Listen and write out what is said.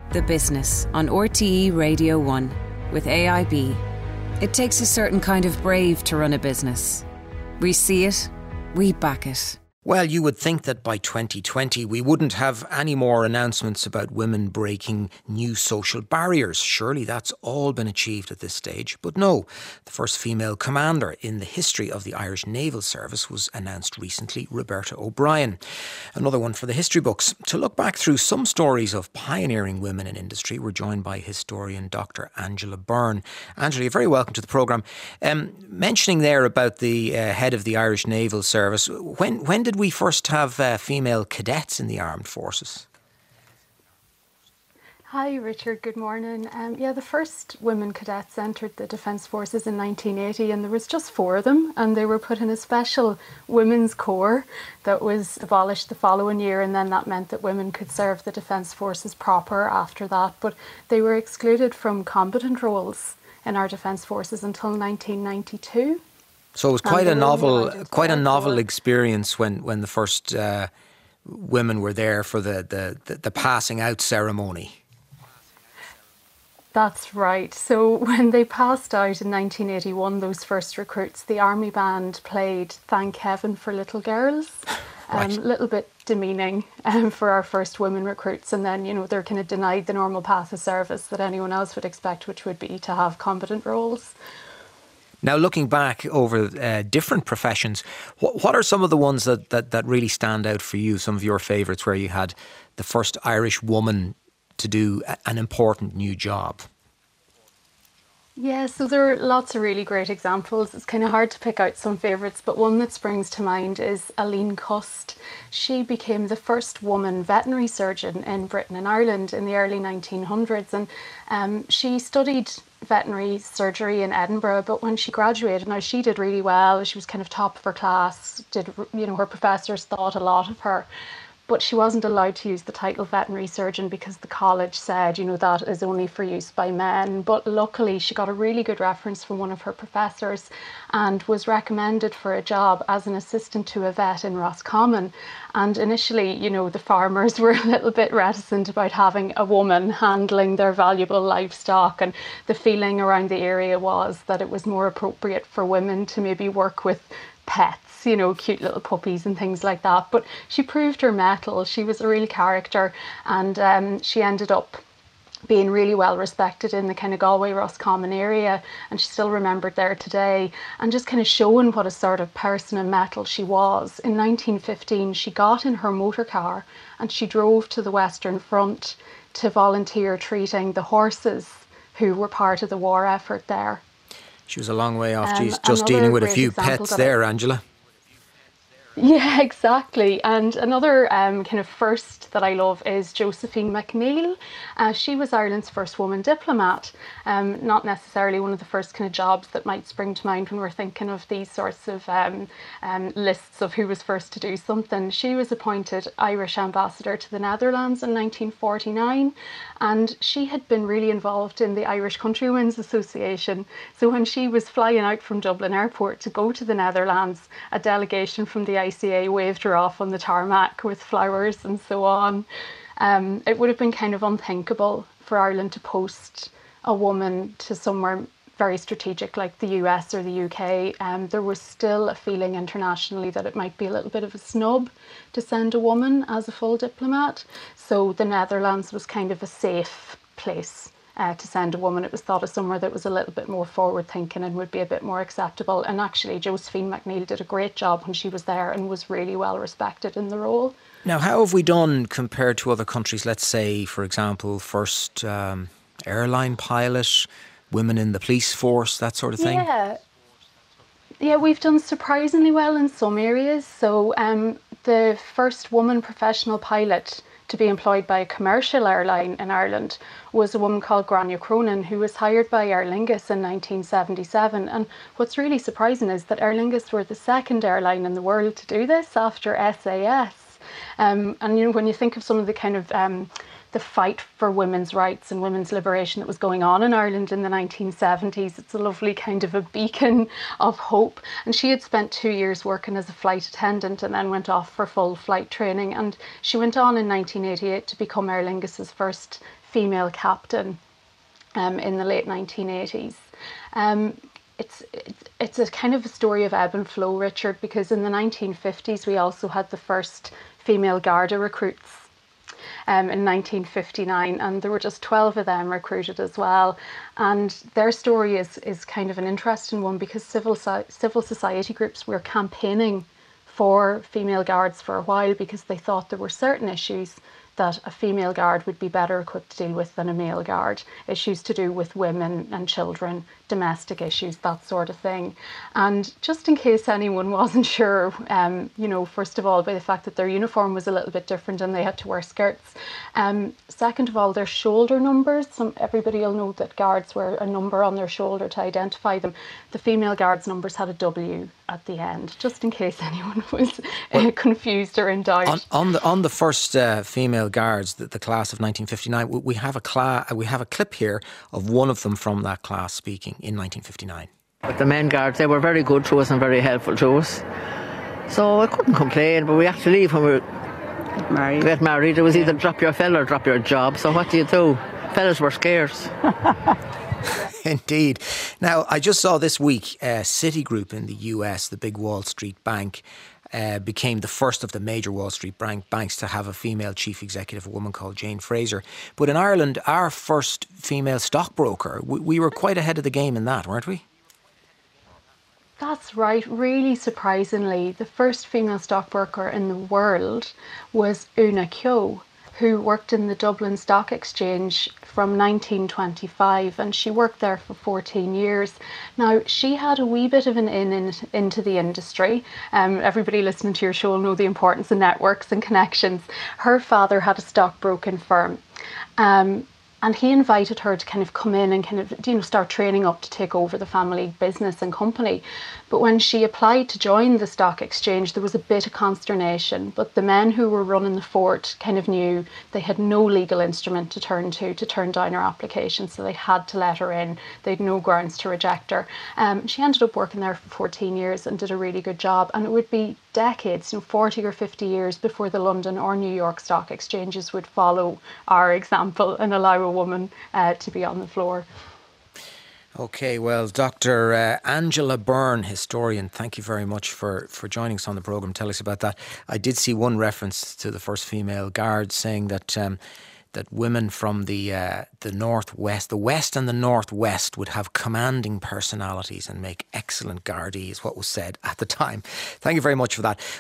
The Business on RTE Radio 1 with AIB. It takes a certain kind of brave to run a business. We see it, we back it. Well, you would think that by 2020 we wouldn't have any more announcements about women breaking new social barriers. Surely that's all been achieved at this stage. But no, the first female commander in the history of the Irish Naval Service was announced recently, Roberta O'Brien. Another one for the history books. To look back through some stories of pioneering women in industry, we're joined by historian Dr. Angela Byrne. Angela, you're very welcome to the programme. Mentioning there about the head of the Irish Naval Service, when did we first have female cadets in the armed forces? Hi Richard, good morning. The first women cadets entered the Defence Forces in 1980 and there was just 4 of them, and they were put in a special women's corps that was abolished the following year, and then that meant that women could serve the Defence Forces proper after that, but they were excluded from combatant roles in our Defence Forces until 1992. So it was quite a novel experience when the first women were there for the passing out ceremony. That's right. So when they passed out in 1981, those first recruits, the army band played Thank Heaven for Little Girls. Right. A little bit demeaning for our first women recruits, and then, they're kind of denied the normal path of service that anyone else would expect, which would be to have combatant roles. Now, looking back over different professions, what are some of the ones that really stand out for you, some of your favourites where you had the first Irish woman to do an important new job? Yeah, so there are lots of really great examples. It's kind of hard to pick out some favourites, but one that springs to mind is Aline Cust. She became the first woman veterinary surgeon in Britain and Ireland in the early 1900s, and she studied veterinary surgery in Edinburgh, but when she graduated, now she did really well. She was kind of top of her class, her professors thought a lot of her. But she wasn't allowed to use the title veterinary surgeon because the college said, that is only for use by men. But luckily, she got a really good reference from one of her professors and was recommended for a job as an assistant to a vet in Roscommon. And initially, the farmers were a little bit reticent about having a woman handling their valuable livestock. And the feeling around the area was that it was more appropriate for women to maybe work with pets, cute little puppies and things like that. But she proved her mettle. She was a real character, and she ended up being really well respected in the kind of Galway Roscommon area, and she's still remembered there today, and just kind of showing what a sort of person of mettle she was. In 1915 she got in her motor car and she drove to the Western Front to volunteer treating the horses who were part of the war effort there. She was a long way off just dealing with a few pets there, Angela. Yeah, exactly. And another kind of first that I love is Josephine MacNeill. She was Ireland's first woman diplomat. Not necessarily one of the first kind of jobs that might spring to mind when we're thinking of these sorts of lists of who was first to do something. She was appointed Irish ambassador to the Netherlands in 1949, and she had been really involved in the Irish Countrywomen's Association. So when she was flying out from Dublin Airport to go to the Netherlands, a delegation from the ICA waved her off on the tarmac with flowers and so on. It would have been kind of unthinkable for Ireland to post a woman to somewhere very strategic like the US or the UK. There was still a feeling internationally that it might be a little bit of a snub to send a woman as a full diplomat. So the Netherlands was kind of a safe place to send a woman. It was thought of somewhere that was a little bit more forward thinking and would be a bit more acceptable. And actually Josephine MacNeill did a great job when she was there and was really well respected in the role. Now, how have we done compared to other countries? Let's say, for example, first airline pilot, women in the police force, that sort of thing? Yeah, we've done surprisingly well in some areas. So the first woman professional pilot to be employed by a commercial airline in Ireland was a woman called Grania Cronin, who was hired by Aer Lingus in 1977. And what's really surprising is that Aer Lingus were the second airline in the world to do this after SAS. And when you think of some of the kind of the fight for women's rights and women's liberation that was going on in Ireland in the 1970s. It's a lovely kind of a beacon of hope. And she had spent 2 years working as a flight attendant and then went off for full flight training. And she went on in 1988 to become Aer Lingus's first female captain in the late 1980s. It's a kind of a story of ebb and flow, Richard, because in the 1950s we also had the first female Garda recruits in 1959, and there were just 12 of them recruited as well. And their story is kind of an interesting one, because civil society groups were campaigning for female guards for a while, because they thought there were certain issues that a female guard would be better equipped to deal with than a male guard. Issues to do with women and children, domestic issues, that sort of thing. And just in case anyone wasn't sure, first of all, by the fact that their uniform was a little bit different and they had to wear skirts. Second of all, their shoulder numbers. Everybody will know that guards wear a number on their shoulder to identify them. The female guards' numbers had a W at the end, just in case anyone was confused or in doubt. On the first female guards, the class of 1959, we have a clip here of one of them from that class speaking in 1959. But the men guards, they were very good to us and very helpful to us. So I couldn't complain, but we had to leave when we get married. It was either drop your fella or drop your job. So what do? Fellas were scarce. Indeed. Now, I just saw this week Citigroup in the US, the big Wall Street bank, became the first of the major Wall Street banks to have a female chief executive, a woman called Jane Fraser. But in Ireland, our first female stockbroker, we were quite ahead of the game in that, weren't we? That's right. Really surprisingly, the first female stockbroker in the world was Una Keogh, who worked in the Dublin Stock Exchange from 1925, and she worked there for 14 years. Now, she had a wee bit of an into the industry. Everybody listening to your show will know the importance of networks and connections. Her father had a stockbroking firm. And he invited her to kind of come in and kind of, start training up to take over the family business and company. But when she applied to join the stock exchange, there was a bit of consternation. But the men who were running the fort kind of knew they had no legal instrument to turn down her application. So they had to let her in. They had no grounds to reject her. She ended up working there for 14 years and did a really good job. And it would be decades, 40 or 50 years before the London or New York stock exchanges would follow our example and allow a woman to be on the floor. OK, well, Dr. Angela Byrne, historian, thank you very much for joining us on the programme. Tell us about that. I did see one reference to the first female guard saying that that women from the northwest, the west and the northwest, would have commanding personalities and make excellent gardaí, is what was said at the time. Thank you very much for that.